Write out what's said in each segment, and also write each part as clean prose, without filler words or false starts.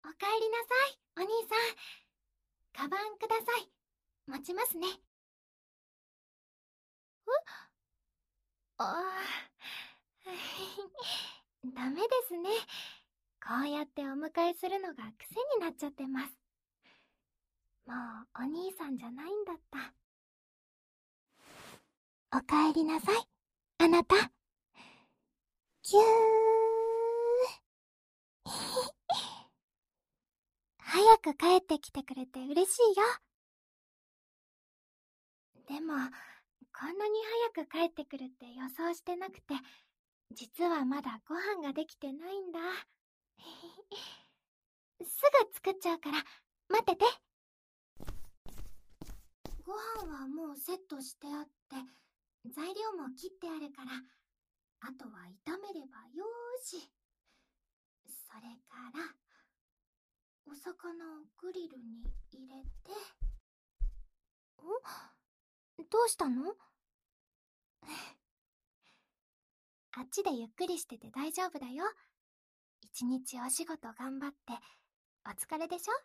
おかえりなさい、お兄さん。カバンください。持ちますね。あダメですね。こうやってお迎えするのが癖になっちゃってます。もうお兄さんじゃないんだった。おかえりなさい、あなた。ぎゅー。早く帰ってきてくれて嬉しいよ。でも、こんなに早く帰ってくるって予想してなくて、実はまだご飯ができてないんだ。すぐ作っちゃうから、待ってて。ご飯はもうセットしてあって、材料も切ってあるから、あとは炒めればよーし。それから、お魚をグリルに入れて。どうしたの？あっちでゆっくりしてて大丈夫だよ。一日お仕事頑張って、お疲れでしょ？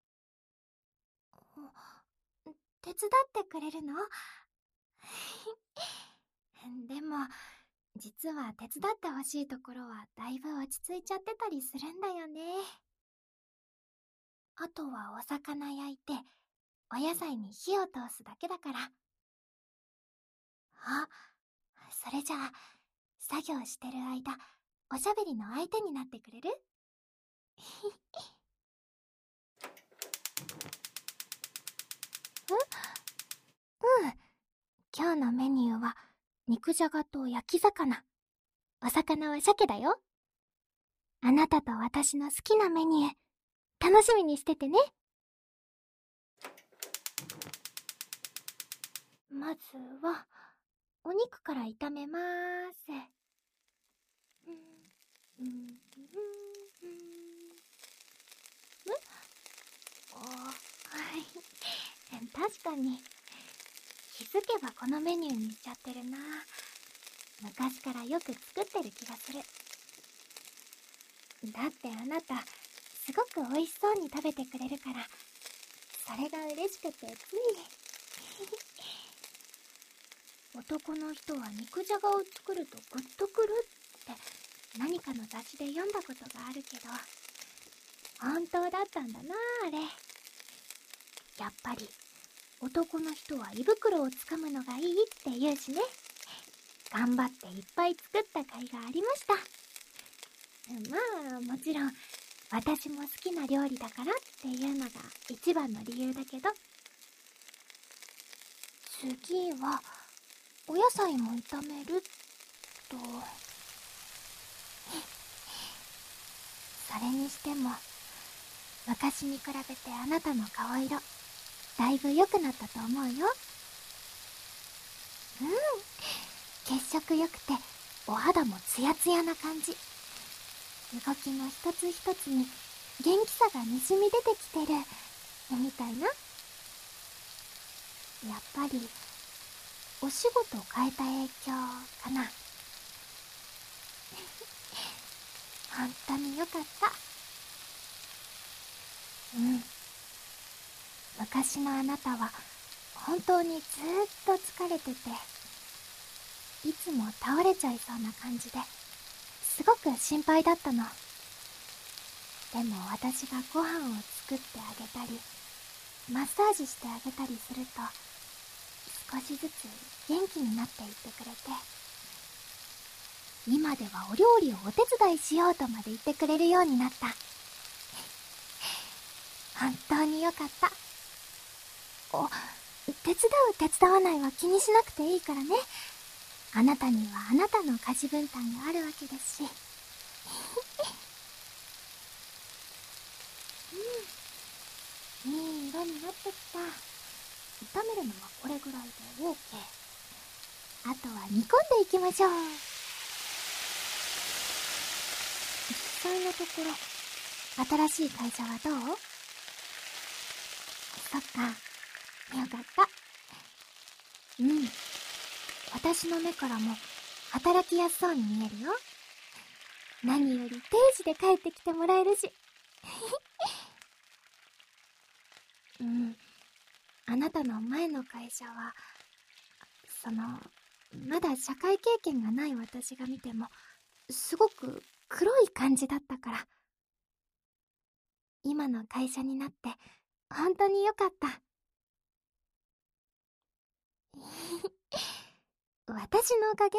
手伝ってくれるの？でも、実は手伝ってほしいところはだいぶ落ち着いちゃってたりするんだよね。あとはお魚焼いて、お野菜に火を通すだけだから。あ、それじゃあ、作業してる間、おしゃべりの相手になってくれる？うん。今日のメニューは、肉じゃがと焼き魚。お魚は鮭だよ。あなたと私の好きなメニュー、楽しみにしててね。まずは、お肉から炒めまーす。確かに、気づけばこのメニューにしちゃってるな。昔からよく作ってる気がする。だってあなた、すごく美味しそうに食べてくれるから、それが嬉しくてつい。男の人は肉じゃがを作るとグッとくるって何かの雑誌で読んだことがあるけど、本当だったんだなあれ。やっぱり男の人は胃袋をつかむのがいいって言うしね。頑張っていっぱい作った甲斐がありました。まあもちろん私も好きな料理だからっていうのが一番の理由だけど、次はお野菜も炒めると。それにしても昔に比べてあなたの顔色だいぶ良くなったと思うよ。血色良くてお肌もツヤツヤな感じ。動きの一つ一つに元気さがにじみ出てきてるみたいな。やっぱりお仕事を変えた影響かな。本当に良かった。昔のあなたは本当にずーっと疲れてて、いつも倒れちゃいそうな感じですごく心配だったの。でも私がご飯を作ってあげたりマッサージしてあげたりすると、少しずつ元気になっていってくれて、今ではお料理をお手伝いしようとまで言ってくれるようになった。本当によかった。手伝う手伝わないは気にしなくていいからね。あなたにはあなたの家事分担があるわけですし。いい色になってきた。炒めるのはこれぐらいで OK。 あとは煮込んでいきましょう。実際のところ新しい会社はどう？そっか、よかった。私の目からも働きやすそうに見えるよ。何より定時で帰ってきてもらえるし。 うん。あなたの前の会社は、まだ社会経験がない私が見ても、すごく黒い感じだったから。今の会社になって、本当に良かった。私のおかげ？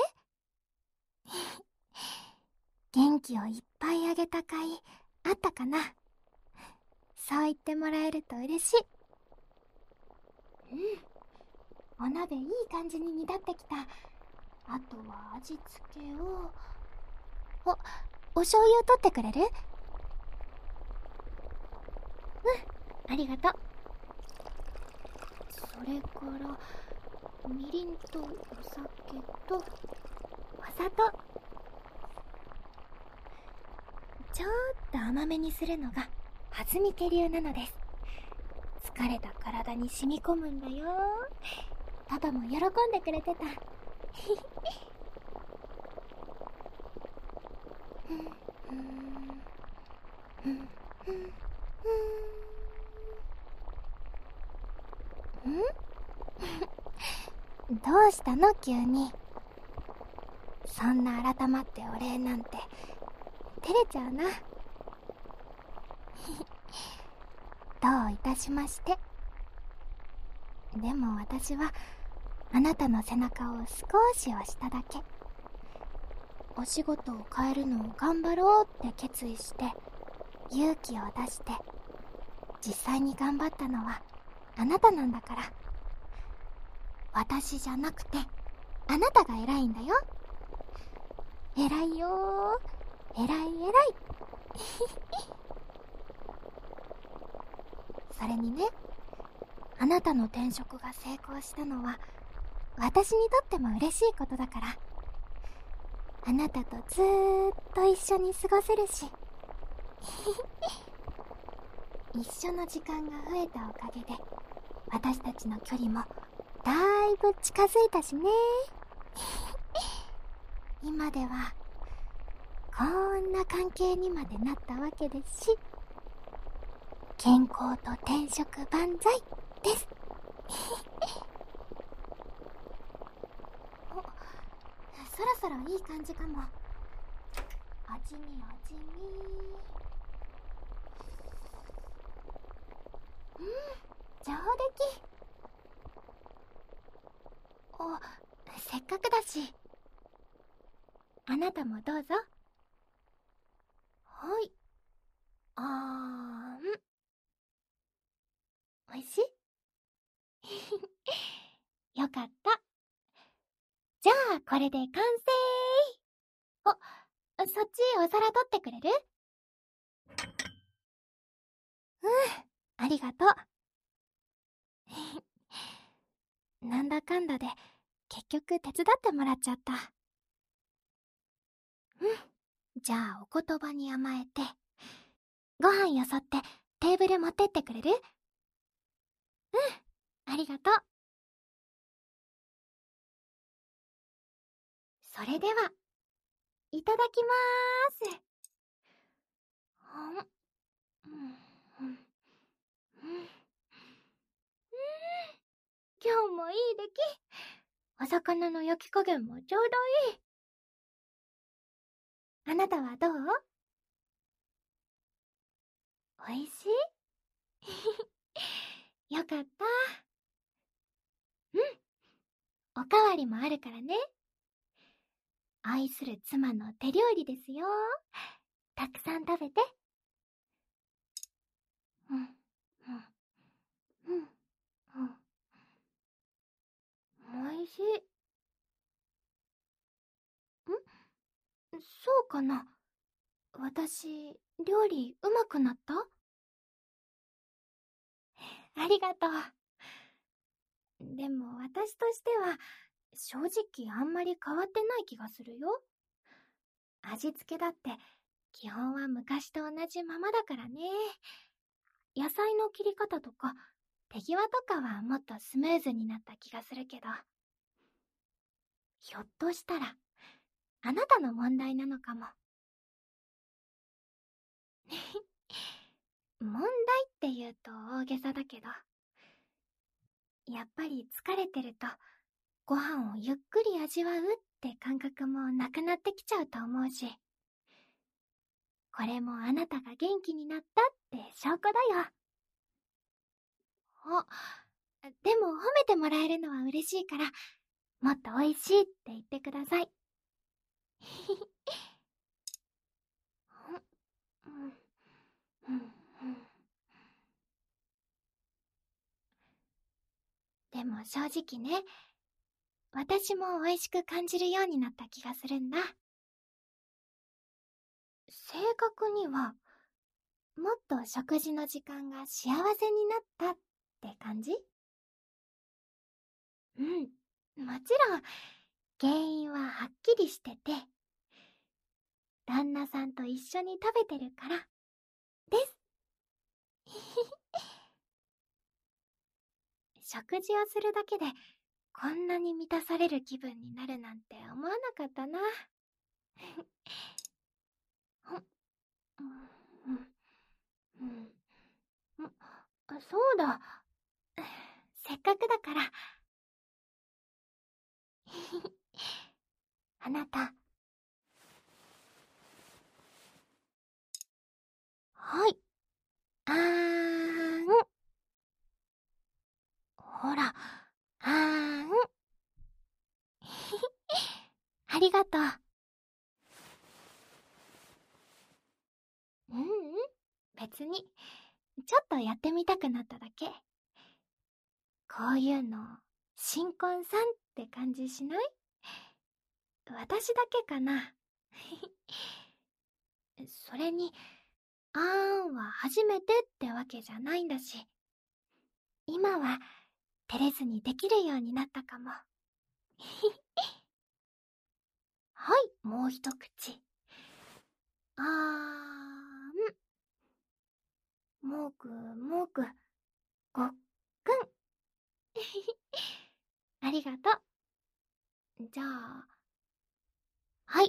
元気をいっぱいあげた甲斐あったかな。そう言ってもらえると嬉しい。うん。お鍋いい感じに煮立ってきた。あとは味付けを。お醤油取ってくれる？うん、ありがとう。それからみりんとお酒とお砂糖。ちょっと甘めにするのが弾み家流なのです。疲れた体に染み込むんだよ。パパも喜んでくれてた。どうしたの急に。そんな改まってお礼なんて照れちゃうな。どういたしまして。でも私はあなたの背中を少し押しただけ。お仕事を変えるのを頑張ろうって決意して勇気を出して実際に頑張ったのはあなたなんだから。私じゃなくてあなたが偉いんだよ。偉いよー、偉い偉い。それにね、あなたの転職が成功したのは私にとっても嬉しいことだから。あなたとずーっと一緒に過ごせるし一緒の時間が増えたおかげで私たちの距離もだいぶ近づいたしね。今ではこんな関係にまでなったわけですし、健康と転職万歳ですお、そろそろいい感じかも。味見味見。上出来。せっかくだしあなたもどうぞ。はい。おいしいよかった。じゃあこれで完成。そっちお皿取ってくれる？ありがとう。なんだかんだで結局手伝ってもらっちゃった。じゃあお言葉に甘えてご飯よそってテーブル持ってってくれる？ありがとう。それではいただきまーす。今日もいい出来。お魚の焼き加減もちょうどいい。あなたはどう？おいしい？よかった。おかわりもあるからね。愛する妻の手料理ですよ。たくさん食べて。おいしい。そうかな。私、料理うまくなった？ありがとう。でも私としては、正直あんまり変わってない気がするよ。味付けだって、基本は昔と同じままだからね。野菜の切り方とか、手際とかはもっとスムーズになった気がするけど。ひょっとしたら、あなたの問題なのかも。 問題って言うと大げさだけど、やっぱり疲れてるとご飯をゆっくり味わうって感覚もなくなってきちゃうと思うし、これもあなたが元気になったって証拠だよ。でも褒めてもらえるのは嬉しいから、もっと美味しいって言ってください。でも正直ね、私も美味しく感じるようになった気がするんだ。正確には、もっと食事の時間が幸せになったって感じ？うん、もちろん原因ははっきりしてて、旦那さんと一緒に食べてるからです。食事をするだけでこんなに満たされる気分になるなんて思わなかったな。そうだ。せっかくだから。あなた。はい。あーん。ほら、あーん。ありがとう。ううん、別に。ちょっとやってみたくなっただけ。こういうの、新婚さんって感じしない？私だけかな。それに、あーんは初めてってわけじゃないんだし、今は照れずにできるようになったかも。はい、もう一口。あーん。もぐもぐ、ごっくん。ありがとう。じゃあ、はい。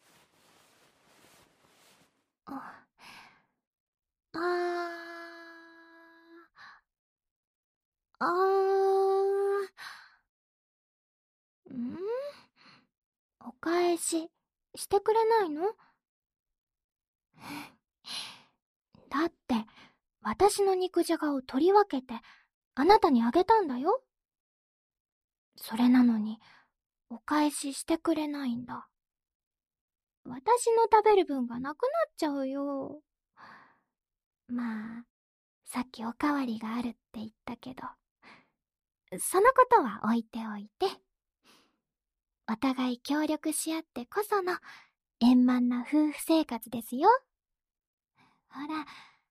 あ、あー、あー、ん？お返し、してくれないの？だって、私の肉じゃがを取り分けて、あなたにあげたんだよ。それなのに、お返ししてくれないんだ。私の食べる分がなくなっちゃうよ。まあ、さっきおかわりがあるって言ったけど、そのことは置いておいて、お互い協力し合ってこその円満な夫婦生活ですよ。ほら、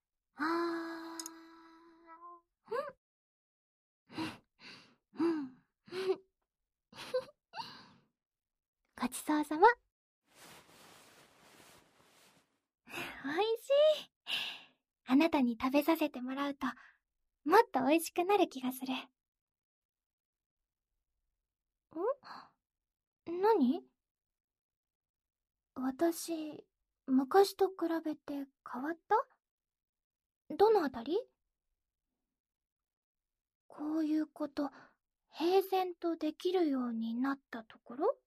うん、ごちそうさま。おいしい。あなたに食べさせてもらうと、もっと美味しくなる気がする。何？私、昔と比べて変わった？どのあたり？こういうこと、平然とできるようになったところ？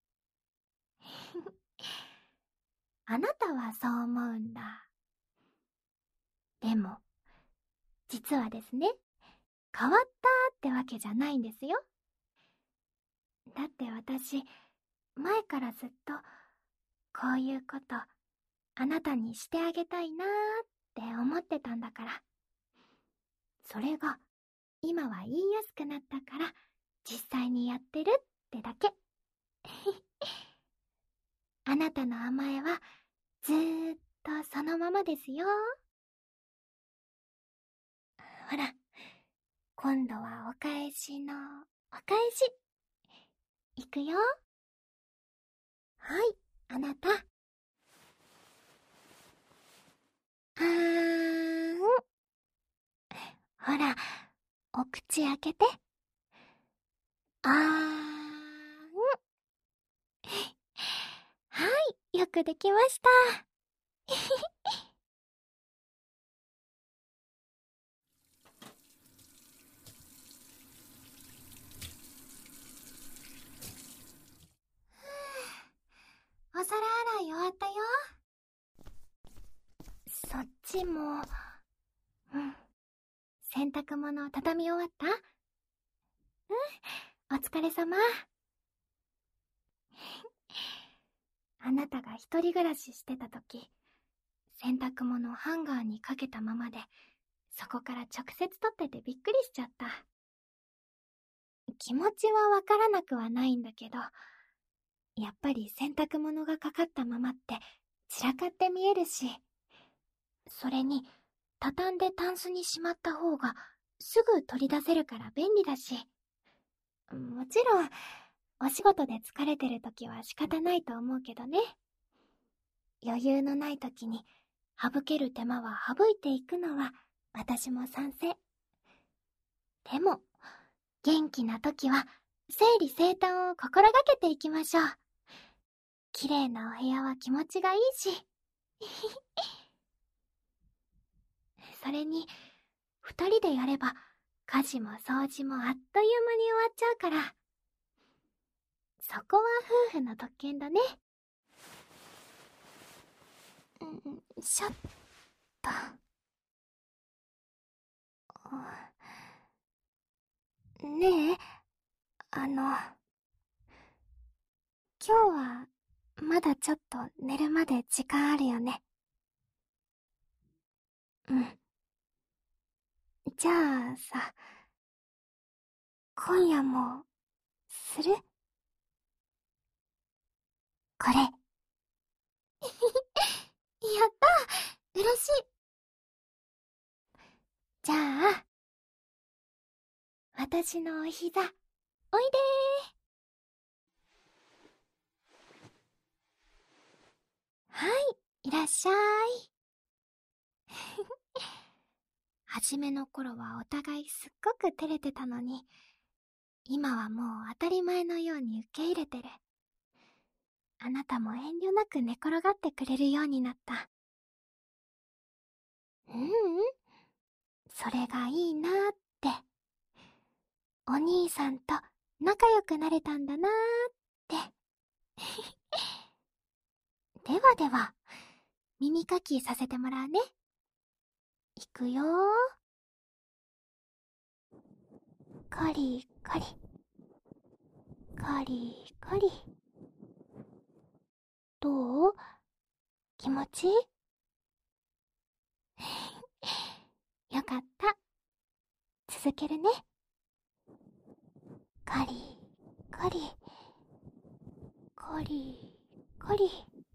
あなたはそう思うんだ。でも、実はですね、変わったってわけじゃないんですよ。だって私、前からずっと、こういうこと、あなたにしてあげたいなーって思ってたんだから。それが、今は言いやすくなったから、実際にやってるってだけ。あなたの甘えは、ずーっとそのままですよ。ほら、今度はお返しの、お返し。いくよ。はい、あなた。はーん。ほら、お口開けて。あーん。はい、よくできました。 ちも、洗濯物畳み終わった？お疲れ様。あなたが一人暮らししてた時、洗濯物ハンガーにかけたままで、そこから直接取っててびっくりしちゃった。気持ちはわからなくはないんだけど、やっぱり洗濯物がかかったままって散らかって見えるし、それに畳んでタンスにしまった方がすぐ取り出せるから便利だし、もちろんお仕事で疲れてる時は仕方ないと思うけどね。余裕のない時に省ける手間は省いていくのは私も賛成。でも元気な時は整理整頓を心がけていきましょう。綺麗なお部屋は気持ちがいいしそれに二人でやれば家事も掃除もあっという間に終わっちゃうから、そこは夫婦の特権だね。ちょっと。ねえ、今日はまだちょっと寝るまで時間あるよね。じゃあさ、今夜もする？これ。やった！嬉しい！じゃあ、私のお膝、おいでー。はい、いらっしゃい。はじめの頃はお互いすっごく照れてたのに、今はもう当たり前のように受け入れてる。あなたも遠慮なく寝転がってくれるようになった。それがいいなーって。お兄さんと仲良くなれたんだなーって。ではでは、耳かきさせてもらうね。いくよー。カリカリ。カリカリ。どう？気持ちいい？よかった。続けるね。カリカリ。カリカリ。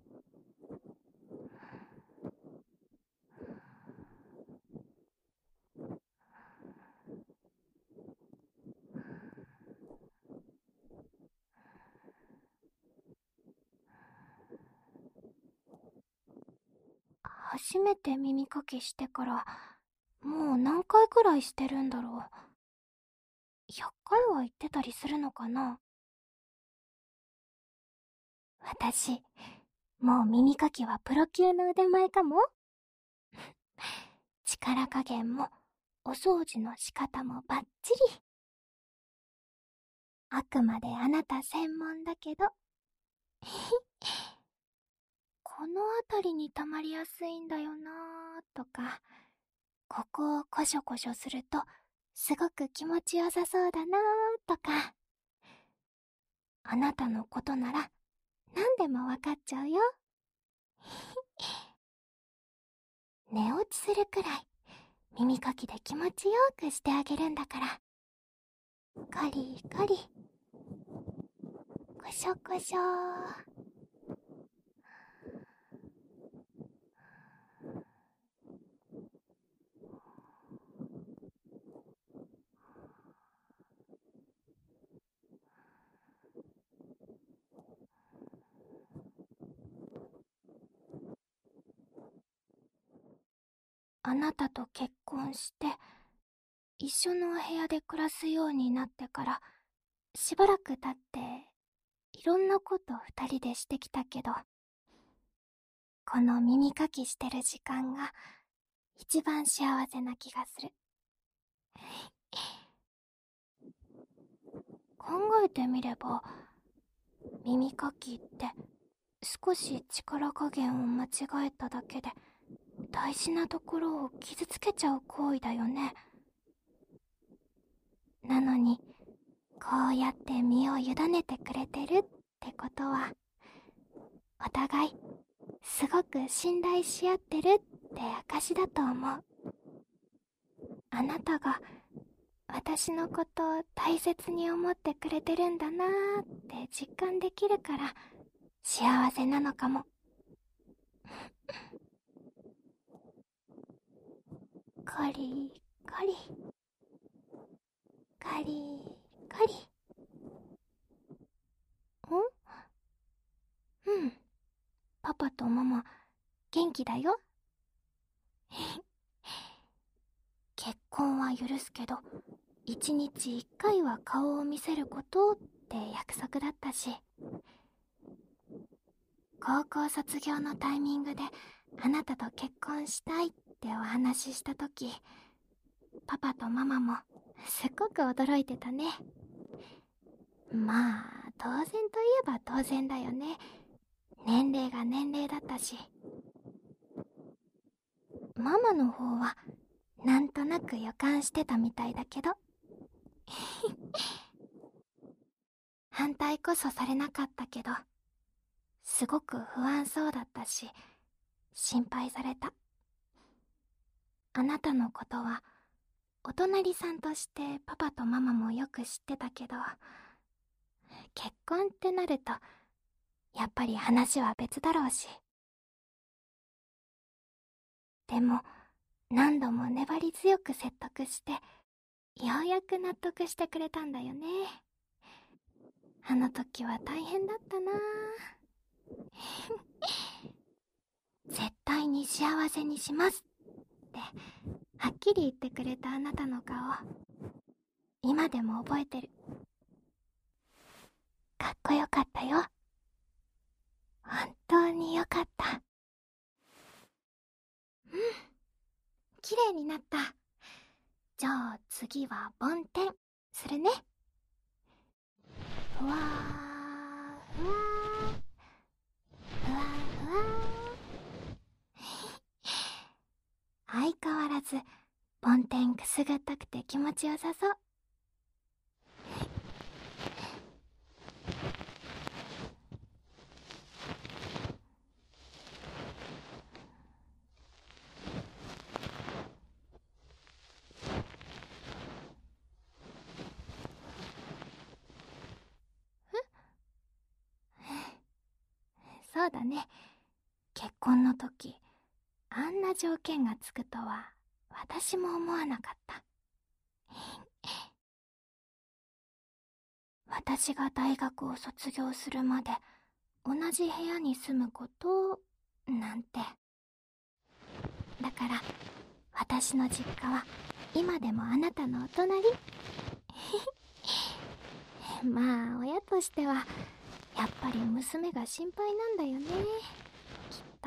初めて耳かきしてからもう何回くらいしてるんだろう。100回は言ってたりするのかな。私もう耳かきはプロ級の腕前かも。力加減もお掃除の仕方もバッチリ。あくまであなた専門だけどこの辺りに溜まりやすいんだよなーとか、ここをコショコショするとすごく気持ちよさそうだなーとか、あなたのことなら何でもわかっちゃうよ。寝落ちするくらい耳かきで気持ちよくしてあげるんだから。カリカリ、コショコショ。あなたと結婚して一緒のお部屋で暮らすようになってから、しばらく経っていろんなこと二人でしてきたけど、この耳かきしてる時間が一番幸せな気がする。考えてみれば、耳かきって少し力加減を間違えただけで大事なところを傷つけちゃう行為だよね。なのに、こうやって身を委ねてくれてるってことは、お互いすごく信頼し合ってるって証だと思う。あなたが私のことを大切に思ってくれてるんだなーって実感できるから幸せなのかも。カリカリカリカリ。うん、パパとママ元気だよ。結婚は許すけど1日1回は顔を見せることって約束だったし、高校卒業のタイミングであなたと結婚したいってお話ししたとき、パパとママもすっごく驚いてたね。まあ当然といえば当然だよね。年齢が年齢だったし。ママの方はなんとなく予感してたみたいだけど反対こそされなかったけど、すごく不安そうだったし心配された。あなたのことはお隣さんとしてパパとママもよく知ってたけど、結婚ってなるとやっぱり話は別だろうし。でも何度も粘り強く説得してようやく納得してくれたんだよね。あの時は大変だったな絶対に幸せにしますってはっきり言ってくれたあなたの顔、今でも覚えてる。かっこよかったよ。本当によかった。綺麗になった。じゃあ次は梵天するね。ふわーふわーふわふわ相変わらず梵天くすぐったくて気持ちよさそう。そうだね。結婚の時あんな条件がつくとは私も思わなかった。私が大学を卒業するまで同じ部屋に住むことなんて。だから私の実家は今でもあなたのお隣まあ親としてはやっぱり娘が心配なんだよね、きっと。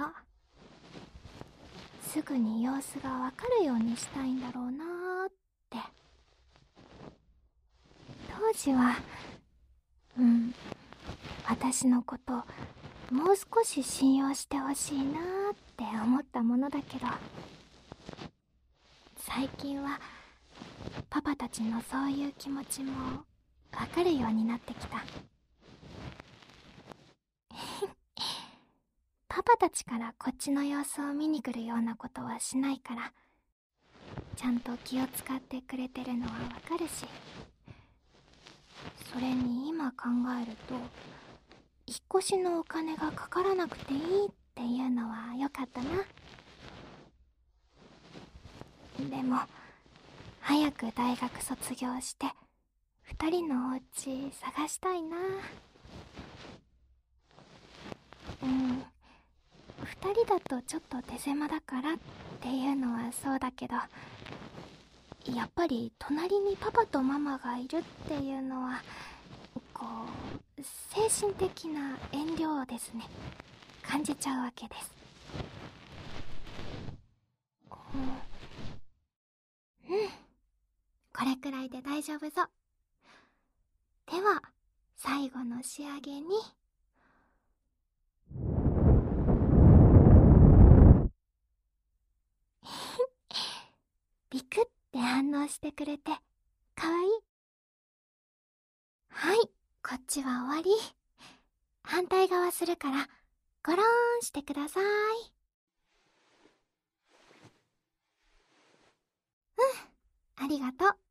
すぐに様子がわかるようにしたいんだろうなーって。当時は私のこともう少し信用してほしいなーって思ったものだけど、最近はパパたちのそういう気持ちもわかるようになってきた。パパたちからこっちの様子を見に来るようなことはしないから、ちゃんと気を使ってくれてるのはわかるし、それに今考えると引っ越しのお金がかからなくていいっていうのは良かったな。でも早く大学卒業して2人のお家探したいな。2人だとちょっと手狭だからっていうのはそうだけど、やっぱり隣にパパとママがいるっていうのはこう精神的な遠慮をですね感じちゃうわけです。これくらいで大丈夫そう。では最後の仕上げにビクって反応してくれてかわいい。はい、こっちは終わり。反対側するからゴローンしてください。ありがとう。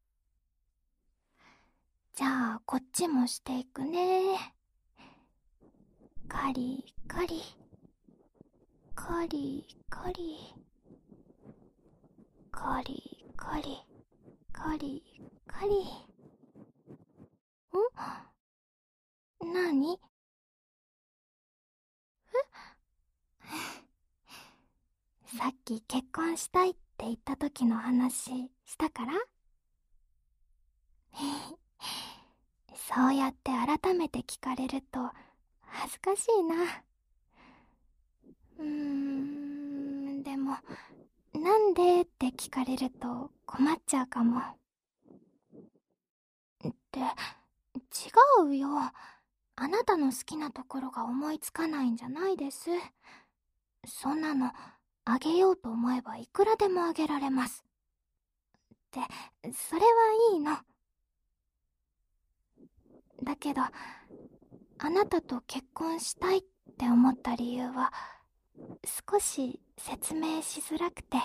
じゃあこっちもしていくね。カリカリカリカリカリカリカリカリ。なに？さっき結婚したいって言った時の話したから？そうやって改めて聞かれると恥ずかしいな。でも、なんでって聞かれると困っちゃうかも。って、違うよ。あなたの好きなところが思いつかないんじゃないです。そんなの、あげようと思えばいくらでもあげられます。って、それはいいの。だけど、あなたと結婚したいって思った理由は、少し説明しづらくて。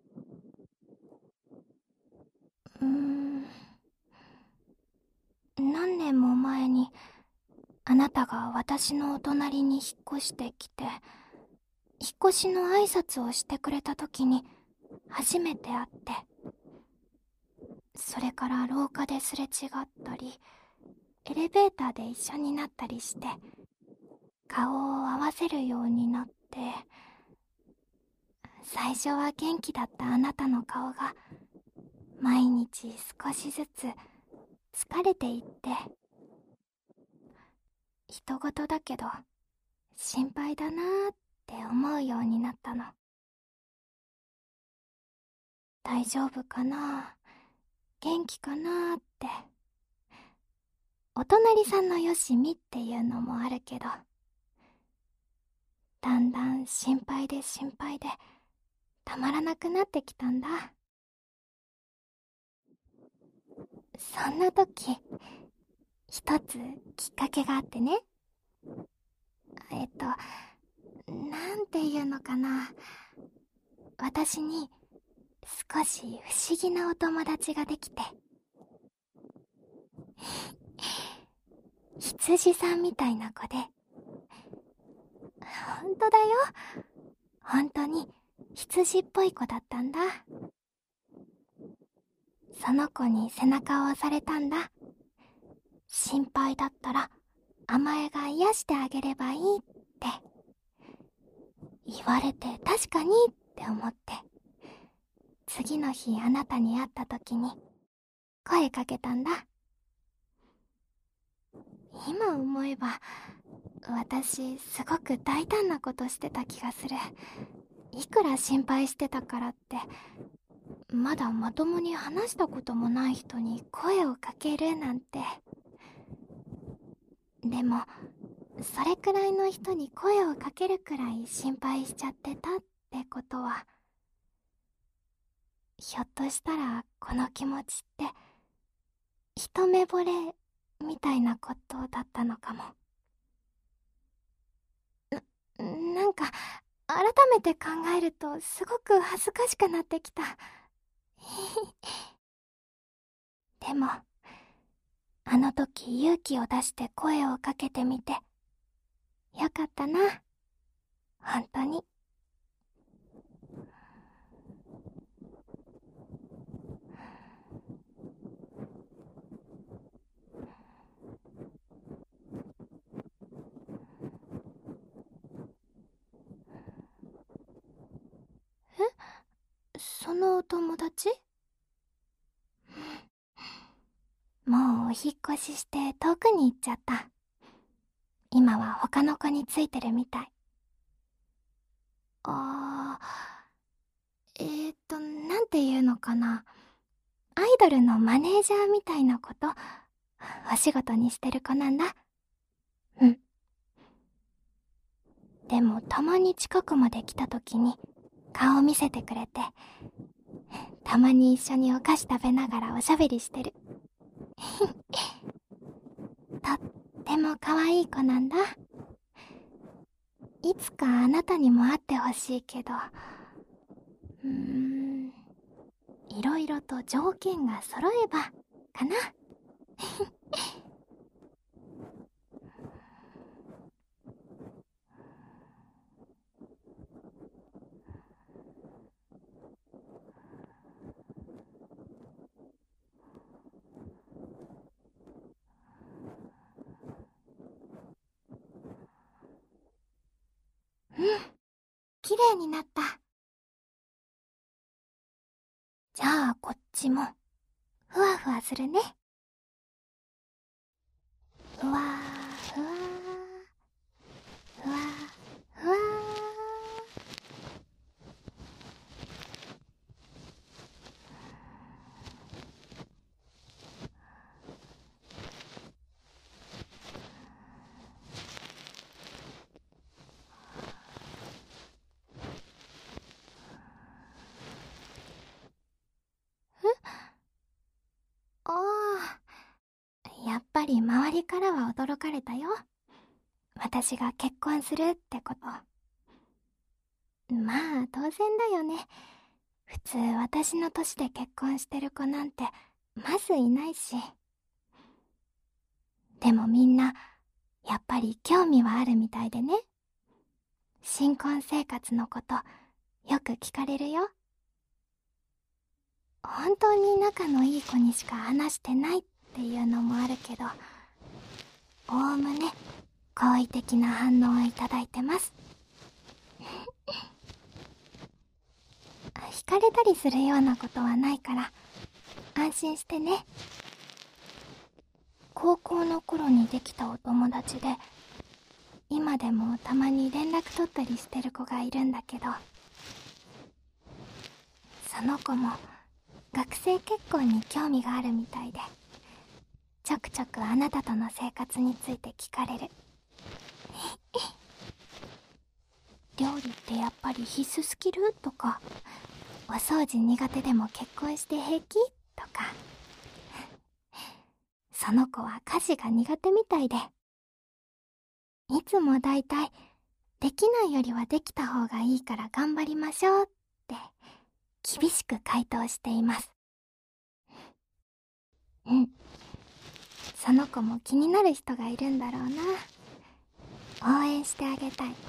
何年も前に、あなたが私のお隣に引っ越してきて、引っ越しの挨拶をしてくれた時に、初めて会って、それから廊下ですれ違ったり、エレベーターで一緒になったりして、顔を合わせるようになって、最初は元気だったあなたの顔が、毎日少しずつ疲れていって、人事だけど心配だなーって思うようになったの。大丈夫かな、元気かなって。お隣さんのよしみっていうのもあるけど、だんだん心配で心配でたまらなくなってきたんだ。そんな時、一つきっかけがあってね。なんていうのかな、私に少し不思議なお友達ができて。羊さんみたいな子で、ほんとだよ、本当に羊っぽい子だったんだ。その子に背中を押されたんだ。心配だったら甘えが癒してあげればいいって言われて、確かにって思って、次の日あなたに会った時に声かけたんだ。今思えば私すごく大胆なことしてた気がする。いくら心配してたからってまだまともに話したこともない人に声をかけるなんて。でもそれくらいの人に声をかけるくらい心配しちゃってたってことは、ひょっとしたらこの気持ちって一目惚れみたいなことだったのかも。なんか改めて考えるとすごく恥ずかしくなってきた。でもあの時勇気を出して声をかけてみてよかったな、本当に。そのお友達？もうお引っ越しして遠くに行っちゃった。今は他の子についてるみたい。なんていうのかな。アイドルのマネージャーみたいなこと、お仕事にしてる子なんだ。うん。でもたまに近くまで来た時に顔見せてくれて、 たまに一緒にお菓子食べながらおしゃべりしてる。とっても可愛い子なんだ。いつかあなたにも会ってほしいけど、いろいろと条件が揃えばかな。綺麗になった。じゃあこっちもふわふわするね。ふわーふわーふわーふわー。ああ、やっぱり周りからは驚かれたよ。私が結婚するってこと。まあ当然だよね。普通私の年で結婚してる子なんてまずいないし。でもみんなやっぱり興味はあるみたいでね。新婚生活のことよく聞かれるよ。本当に仲のいい子にしか話してないっていうのもあるけど、おおむね好意的な反応をいただいてます。惹かれたりするようなことはないから安心してね。高校の頃にできたお友達で、今でもたまに連絡取ったりしてる子がいるんだけど、その子も学生結婚に興味があるみたいで、ちょくちょくあなたとの生活について聞かれる。料理ってやっぱり必須スキルとか、お掃除苦手でも結婚して平気とか。その子は家事が苦手みたいで、いつもだいたいできないよりはできた方がいいから頑張りましょうって厳しく回答しています。その子も気になる人がいるんだろうな。応援してあげたい。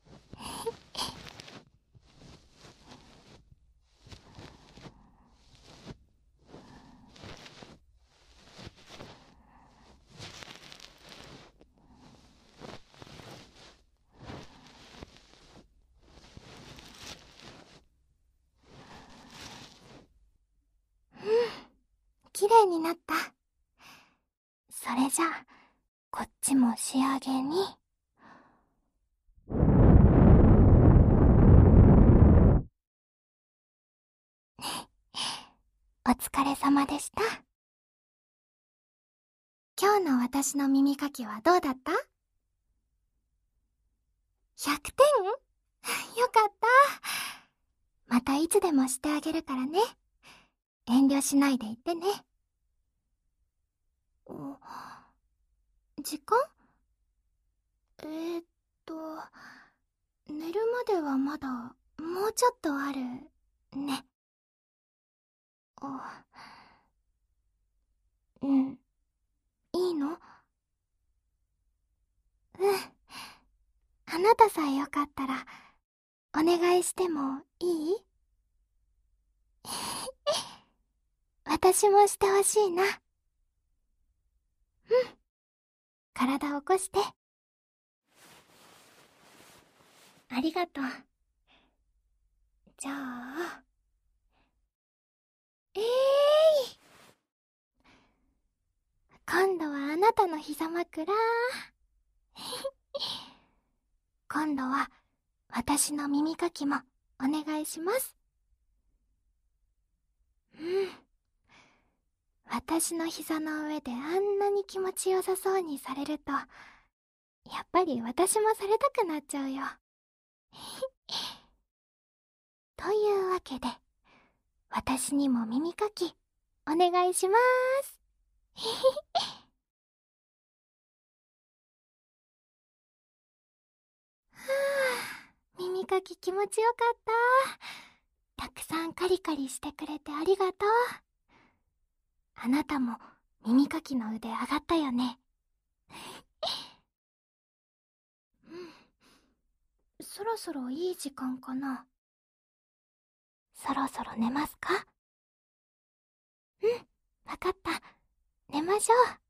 綺麗になった。それじゃあこっちも仕上げに。お疲れ様でした。今日の私の耳かきはどうだった？ 100 点？よかった。またいつでもしてあげるからね。遠慮しないで言ってね。時間？寝るまではまだもうちょっとあるね。いいの？あなたさえよかったらお願いしてもいい？私もしてほしいな。体を起こして。ありがとう。じゃあ今度はあなたの膝枕。今度は私の耳かきもお願いします。私の膝の上であんなに気持ちよさそうにされると、やっぱり私もされたくなっちゃうよ。というわけで、 私にも耳かき、お願いします。はぁ、耳かき気持ちよかった。たくさんカリカリしてくれてありがとう。あなたも耳かきの腕上がったよね。うん、そろそろいい時間かな。そろそろ寝ますか？うん、わかった。寝ましょう。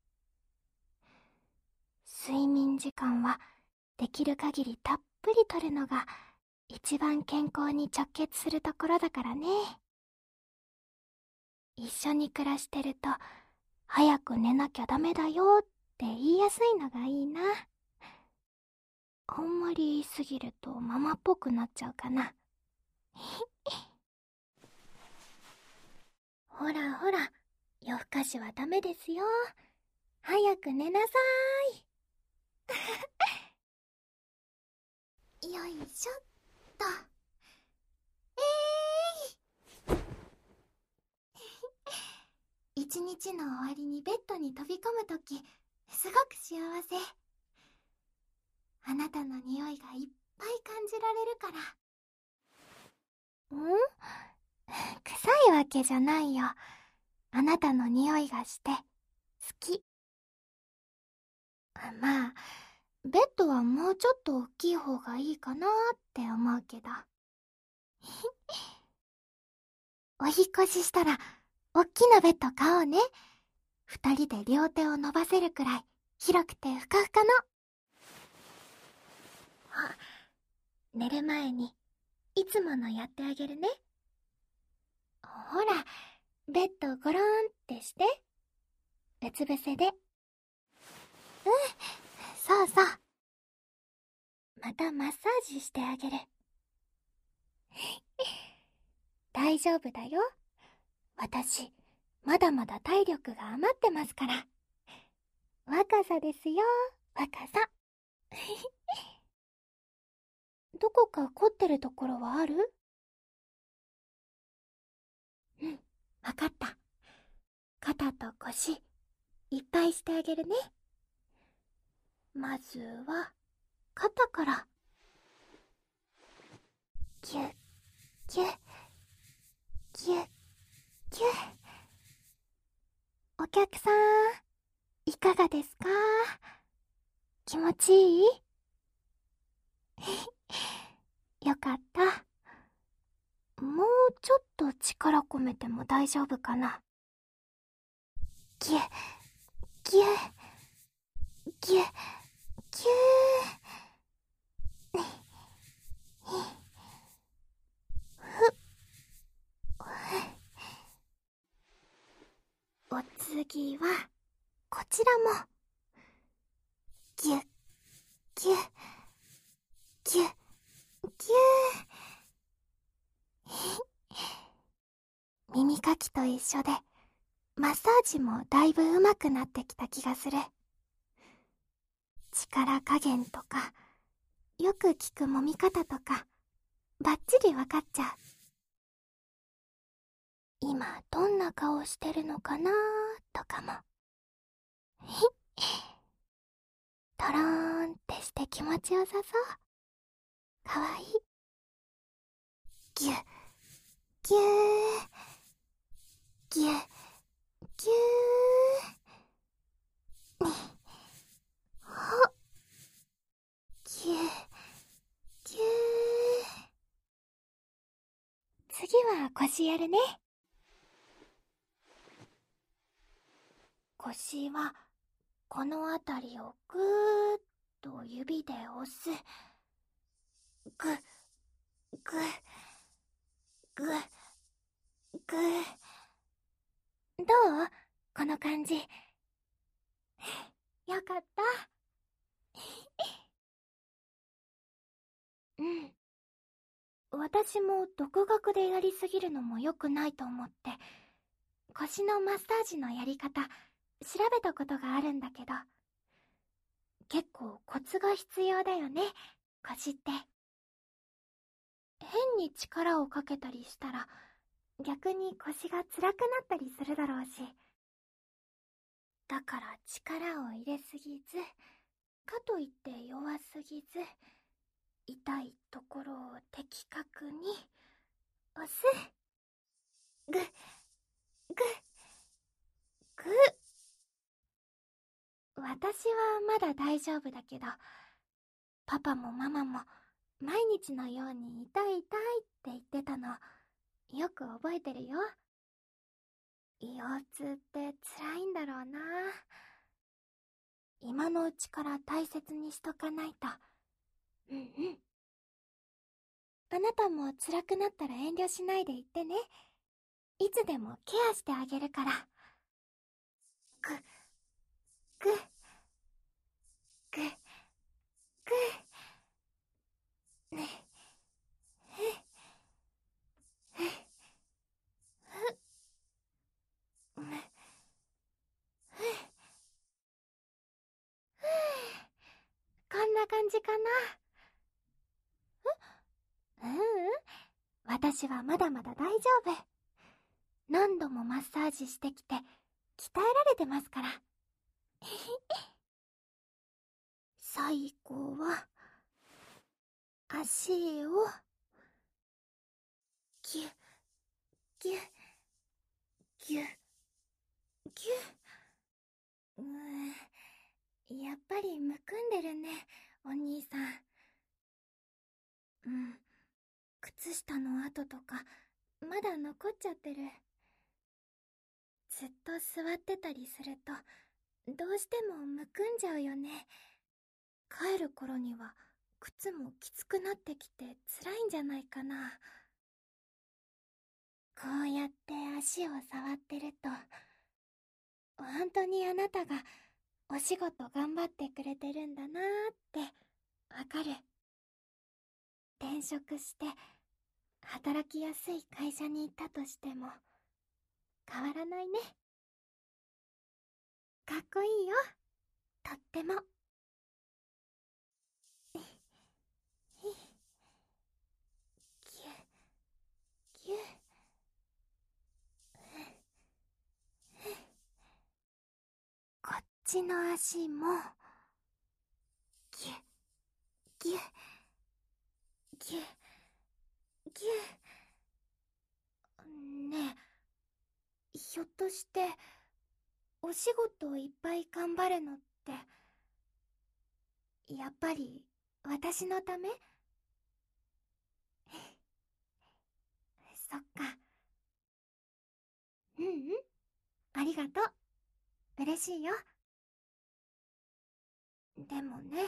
睡眠時間はできる限りたっぷりとるのが一番健康に直結するところだからね。一緒に暮らしてると早く寝なきゃダメだよって言いやすいのがいいな。あんまり言いすぎるとママっぽくなっちゃうかな。ほらほら、夜更かしはダメですよ。早く寝なさーい。よいしょっと。一日の終わりにベッドに飛び込むとき、すごく幸せ。あなたの匂いがいっぱい感じられるから。臭いわけじゃないよ。あなたの匂いがして好き。まあ、ベッドはもうちょっと大きい方がいいかなって思うけど。お引っ越ししたらおっきなベッド買おうね。二人で両手を伸ばせるくらい広くてふかふかの。あ、寝る前にいつものやってあげるね。ほら、ベッドゴロンってして。うつ伏せで。そうそう。またマッサージしてあげる。大丈夫だよ。私、まだまだ体力が余ってますから。若さですよ、若さ。どこか凝ってるところはある？うん、わかった。肩と腰、いっぱいしてあげるね。まずは、肩から。キュッ、キュッ、キュッ、キュッ。お客さん、いかがですか？気持ちいい？よかった。もうちょっと力込めても大丈夫かな。ギュッ、ギュッ、ギュッ、ギュッ。お次は、こちらも。ギュッ、ギュッ、ギュッ、ギュッ。耳かきと一緒で、マッサージもだいぶ上手くなってきた気がする。力加減とか、よく効く揉み方とか、バッチリわかっちゃう。今どんな顔してるのかなとかも。トローンってして気持ちよさそう。かわいい。ギュッ、ギュー、ギュッ、ギュー。ほっ、ギュッ、ギュー。次は腰やるね。腰はこの辺りをぐーっと指で押す。ぐ、ぐ、ぐ、ぐ。どう？この感じ。よかった。うん。私も独学でやりすぎるのも良くないと思って、腰のマッサージのやり方、調べたことがあるんだけど、結構コツが必要だよね、腰って。変に力をかけたりしたら、 逆に腰が辛くなったりするだろうし。だから力を入れすぎず、かといって弱すぎず、痛いところを的確に押す。ぐ、ぐ、ぐ。私はまだ大丈夫だけど、パパもママも毎日のように痛い痛いって言ってたの、よく覚えてるよ。腰痛って辛いんだろうな。今のうちから大切にしとかないと。うんうん。あなたも辛くなったら遠慮しないで言ってね。いつでもケアしてあげるから。ぐ、ぐ、ぐ、ぐ。ね、ふ、ふ、ふ、む、ふ、ふ。こんな感じかな。ううん。私はまだまだ大丈夫。何度もマッサージしてきて、鍛えられてますから。最後は、足を、ぎゅ、ぎゅ、ぎゅ、ぎゅ。やっぱりむくんでるね、お兄さん。うん。靴下の跡とか、まだ残っちゃってる。ずっと座ってたりすると、どうしてもむくんじゃうよね。帰る頃には、靴もきつくなってきて辛いんじゃないかな。こうやって足を触ってると、本当にあなたがお仕事頑張ってくれてるんだなーってわかる。転職して働きやすい会社に行ったとしても変わらないね。かっこいいよ、とっても。ぎゅぎゅ。こっちの足もぎゅぎゅぎゅぎゅ。ねえ、ひょっとしてお仕事をいっぱい頑張るのってやっぱり私のため？そっか。うんうん、ありがとう。嬉しいよ。でもね、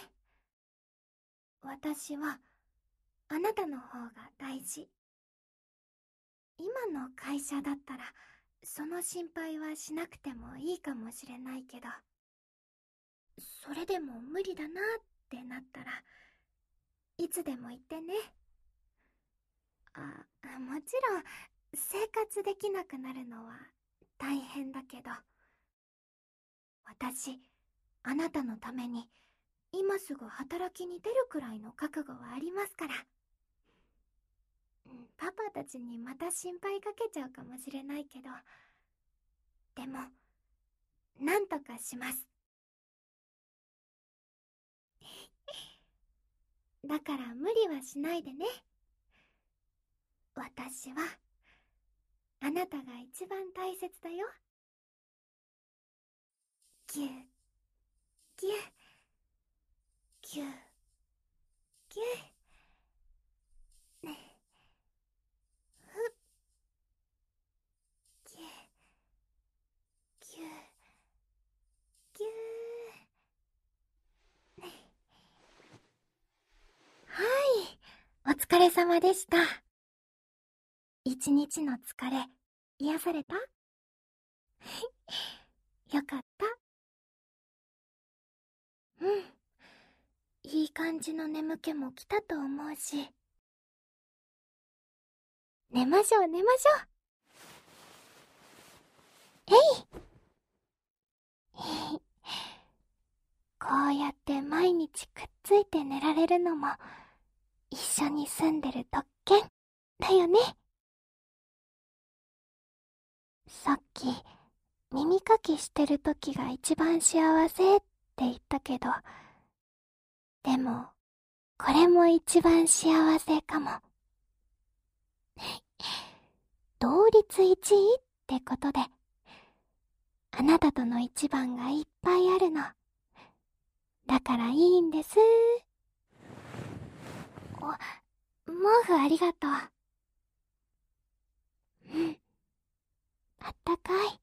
私はあなたの方が大事。今の会社だったらその心配はしなくてもいいかもしれないけど、それでも無理だなってなったらいつでも言ってね。もちろん生活できなくなるのは大変だけど、私あなたのために今すぐ働きに出るくらいの覚悟はありますから。パパたちにまた心配かけちゃうかもしれないけど、でもなんとかします。だから無理はしないでね。私はあなたが一番大切だよ。ぎゅぎゅぎゅぎゅ。ね、ふ、ぎゅぎゅぎゅ。ね、はい、お疲れ様でした。一日の疲れ癒された？よかった。うん、いい感じの眠気も来たと思うし、寝ましょう寝ましょう。えい。こうやって毎日くっついて寝られるのも一緒に住んでる特権だよね。 さっき耳かきしてる時が一番幸せって言ったけど、でもこれも一番幸せかも。同率1位ってことで、あなたとの一番がいっぱいあるの。だからいいんです。毛布ありがとう。うん、あったかい。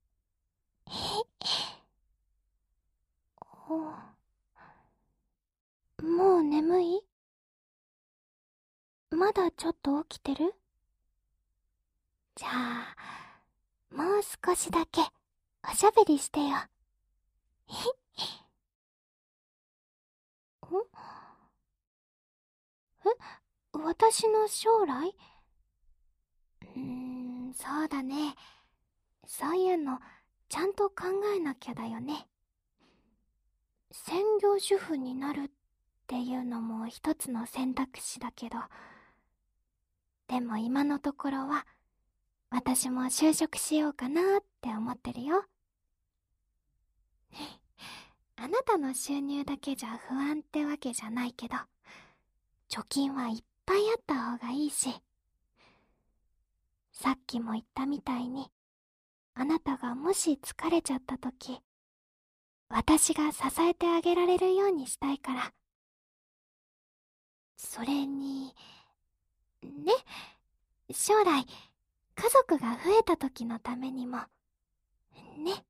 もう眠い？まだちょっと起きてる？じゃあ、もう少しだけおしゃべりしてよ。ん？私の将来？そうだね。そういうの、ちゃんと考えなきゃだよね。専業主婦になるっていうのも一つの選択肢だけど、でも今のところは、私も就職しようかなって思ってるよ。あなたの収入だけじゃ不安ってわけじゃないけど、貯金はいっぱいあった方がいいし、さっきも言ったみたいに、あなたがもし疲れちゃった時、私が支えてあげられるようにしたいから。それに、ね、将来、家族が増えた時のためにも、ね。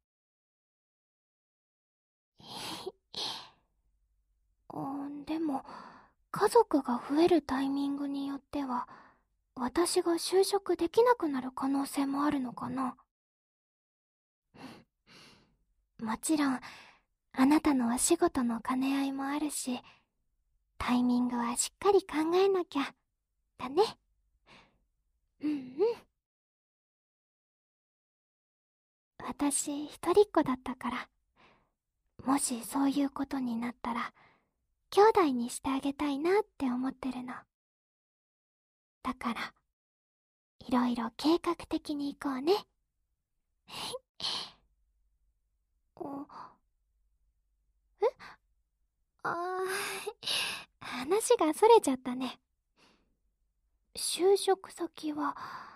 でも、家族が増えるタイミングによっては、私が就職できなくなる可能性もあるのかな。もちろん、あなたのお仕事の兼ね合いもあるし、タイミングはしっかり考えなきゃ、だね。うんうん。私、一人っ子だったから、もしそういうことになったら、兄弟にしてあげたいなって思ってるの。だから、いろいろ計画的に行こうね。お、えあ話がそれちゃったね。就職先は、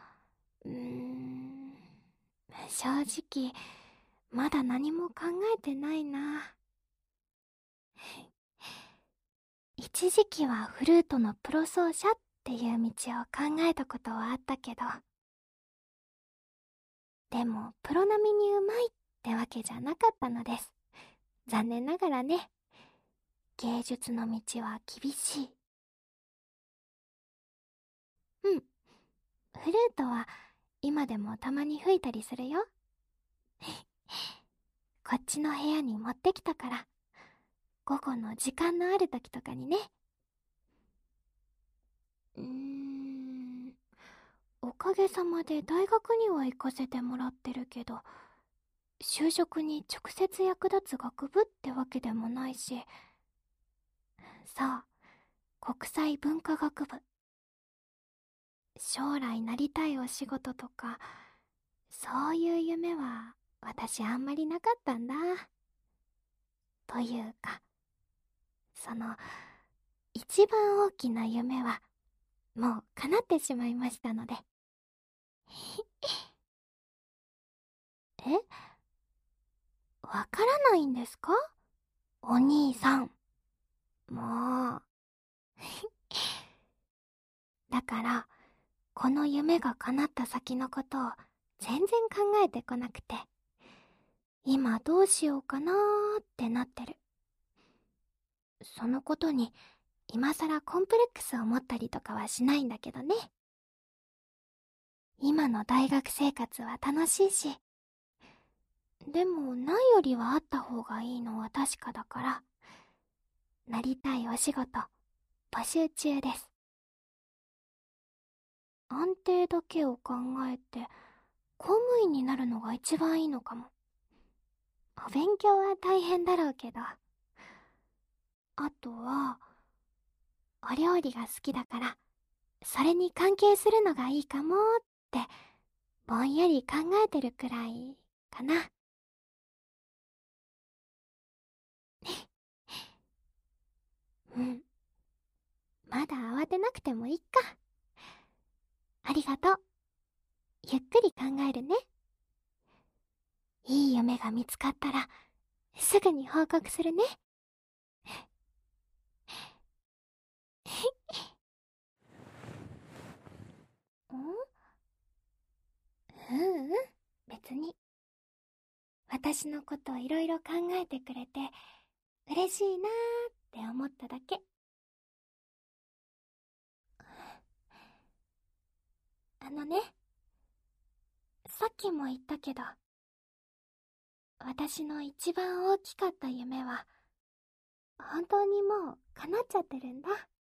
正直、まだ何も考えてないな。一時期はフルートのプロ奏者っていう道を考えたことはあったけど、でもプロ並みにうまいってわけじゃなかったのです。残念ながらね。芸術の道は厳しい。うん。フルートは今でもたまに吹いたりするよ。こっちの部屋に持ってきたから、午後の時間のある時とかにね。おかげさまで大学には行かせてもらってるけど、就職に直接役立つ学部ってわけでもないし、そう、国際文化学部。将来なりたいお仕事とか、そういう夢は私あんまりなかったんだ。というか、その、一番大きな夢は、もう叶ってしまいましたので。え？わからないんですか？お兄さん。もう。だから、この夢が叶った先のことを全然考えてこなくて、今どうしようかなーってなってる。そのことに今さらコンプレックスを持ったりとかはしないんだけどね。今の大学生活は楽しいし、でもないよりはあった方がいいのは確かだから、なりたいお仕事募集中です。安定だけを考えて公務員になるのが一番いいのかも。お勉強は大変だろうけど、あとはお料理が好きだから、それに関係するのがいいかもってぼんやり考えてるくらいかな。うん。まだ慌てなくてもいいか。ありがとう。ゆっくり考えるね。いい夢が見つかったら、すぐに報告するね。ううん、別に。私のこといろいろ考えてくれて、嬉しいなーって思っただけ。あのね、さっきも言ったけど、私の一番大きかった夢は、本当にもう叶っちゃってるんだ。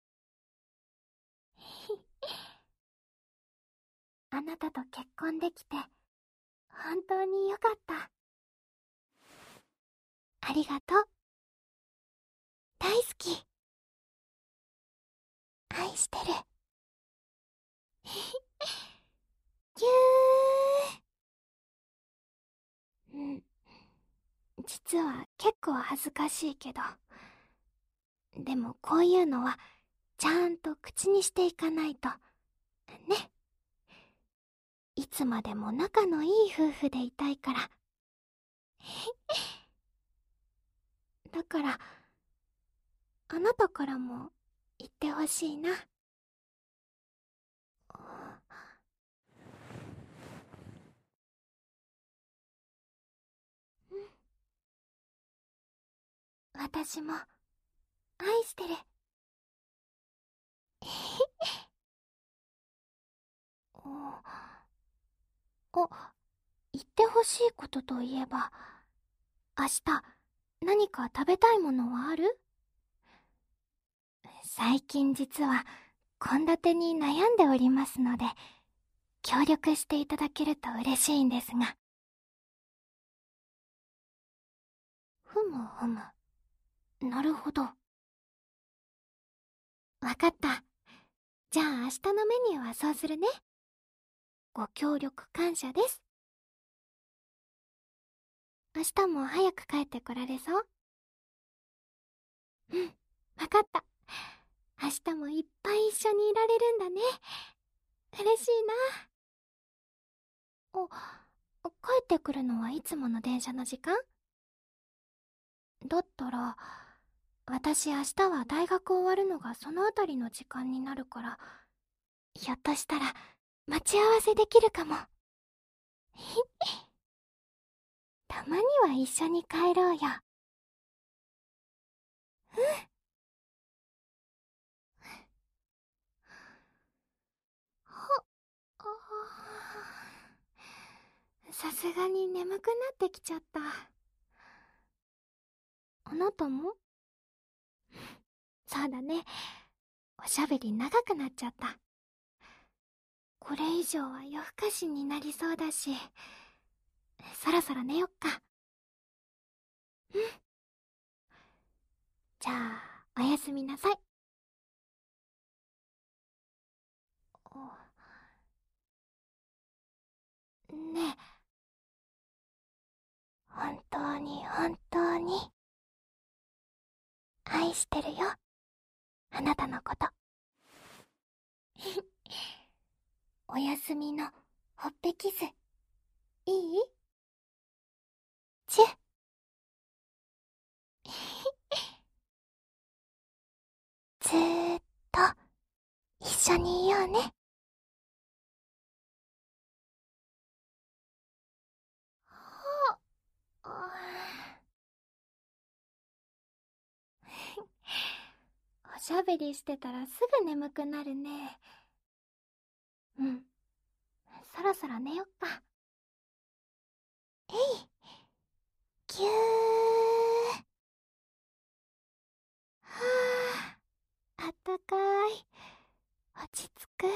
あなたと結婚できて、本当によかった。ありがとう。大好き。愛してる。ぎゅー。うん。実は結構恥ずかしいけど、でもこういうのはちゃんと口にしていかないと。ね。いつまでも仲のいい夫婦でいたいから。だから、あなたからも言ってほしいな。私も愛してる。あ、言ってほしいことといえば、明日何か食べたいものはある？最近実は献立に悩んでおりますので、協力していただけると嬉しいんですが。ふむふむ。なるほど。わかった。じゃあ明日のメニューはそうするね。ご協力感謝です。明日も早く帰ってこられそう？うん、わかった。明日もいっぱい一緒にいられるんだね。嬉しいな。帰ってくるのはいつもの電車の時間？だったら、私明日は大学終わるのがそのあたりの時間になるから、ひょっとしたら待ち合わせできるかも。たまには一緒に帰ろうよ。うん。さすがに眠くなってきちゃった。あなたも？そうだね。おしゃべり長くなっちゃった。これ以上は夜更かしになりそうだし、そろそろ寝よっか。うん。じゃあ、おやすみなさい。ねえ、本当に本当に愛してるよ。あなたのこと。おやすみのほっぺキス、いい？チュッ。ずーっと一緒にいようね。おしゃべりしてたらすぐ眠くなるね。うん。そろそろ寝よっか。えい。ぎゅー。はあ。あったかい。落ち着く。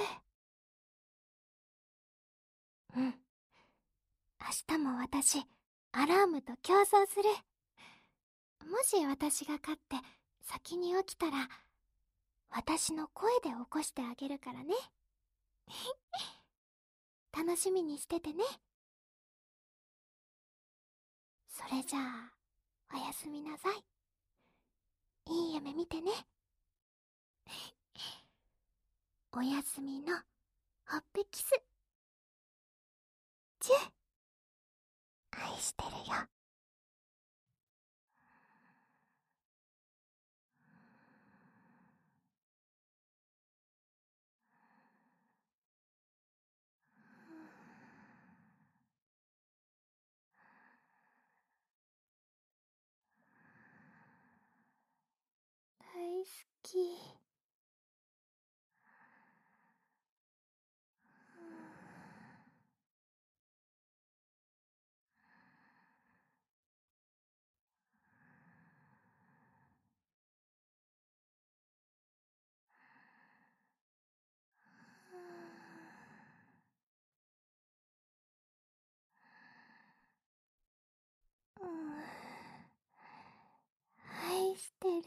うん。明日も私、アラームと競争する。もし私が勝って先に起きたら、私の声で起こしてあげるからね。 楽しみにしててね。それじゃあ、おやすみなさい。いい夢見てね。おやすみのほっぺキス。チュー。愛してるよ。大好き。愛してる。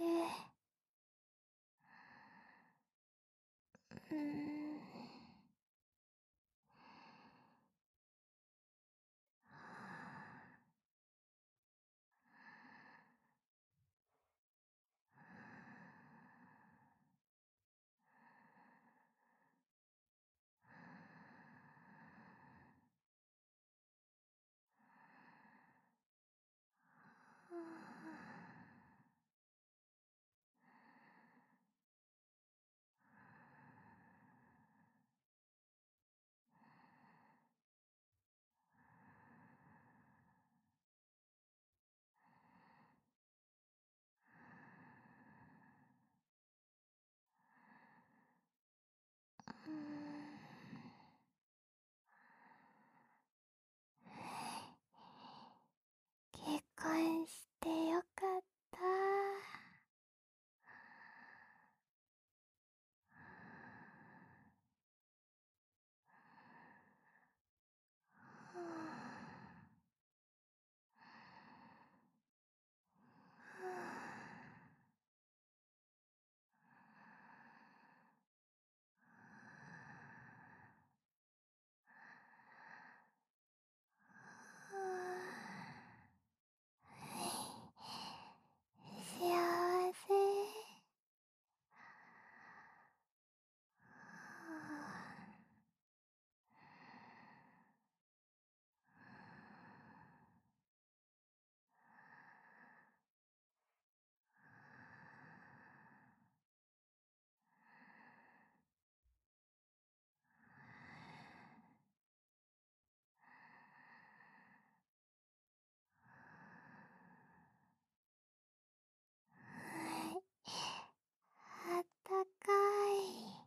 結婚してよかった。幸せ。あったかい。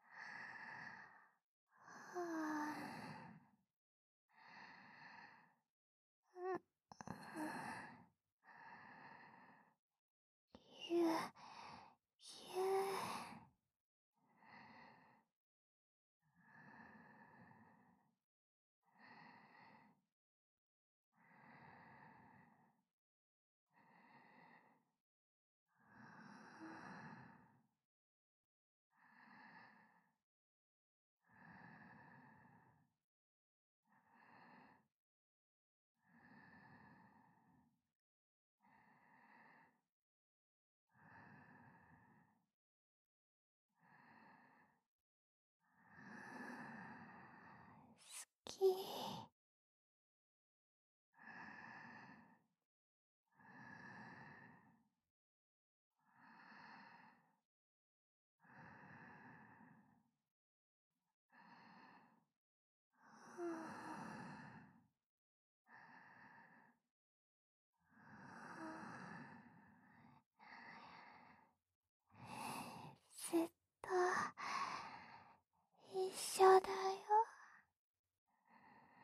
ひゅひゅ。好き。ずっと一緒だよ。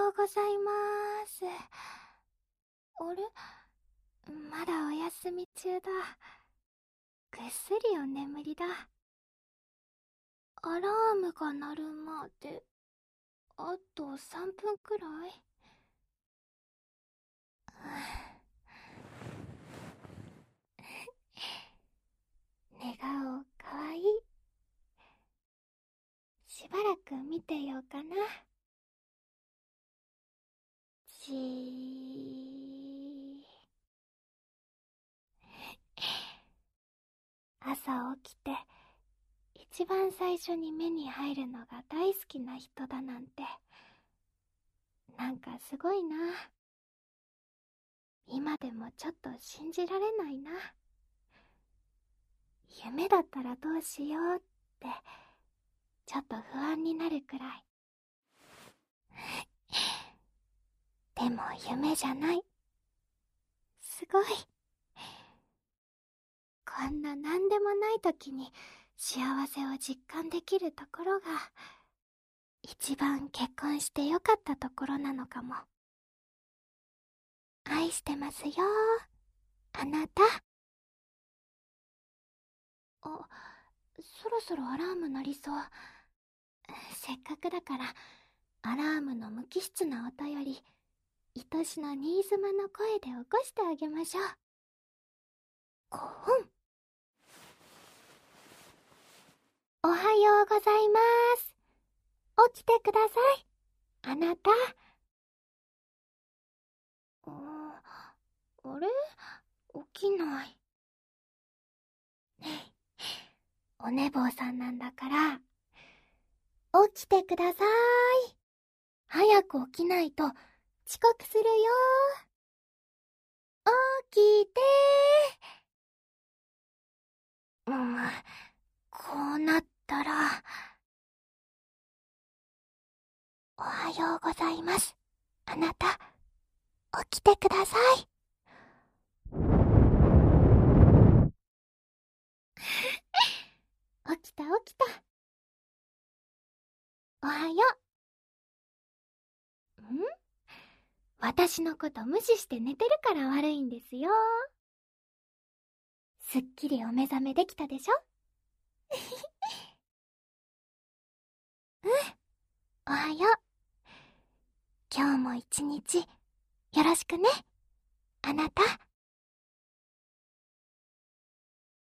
ようございます。あれ、まだお休み中だ。ぐっすりお眠りだ。アラームが鳴るまであと3分くらい。寝顔かわいい。しばらく見てようかな。じー。朝起きて一番最初に目に入るのが大好きな人だなんて、なんかすごいな。今でもちょっと信じられないな。夢だったらどうしようってちょっと不安になるくらい。でも夢じゃない。すごい。こんな何でもない時に幸せを実感できるところが一番結婚してよかったところなのかも。愛してますよ、あなた。あ、そろそろアラーム鳴りそう。せっかくだからアラームの無機質な音より愛しの新妻の声で起こしてあげましょう。5分。おはようございます。起きてください、あなた。あれ、起きない。お寝坊さんなんだから起きてください。早く起きないと遅刻するよ。起きて。こうなったら。おはようございます、あなた。起きてください。起きた起きた。おはよう。私のこと無視して寝てるから悪いんですよ。すっきりお目覚めできたでしょ。おはよう。今日も一日よろしくね、あなた。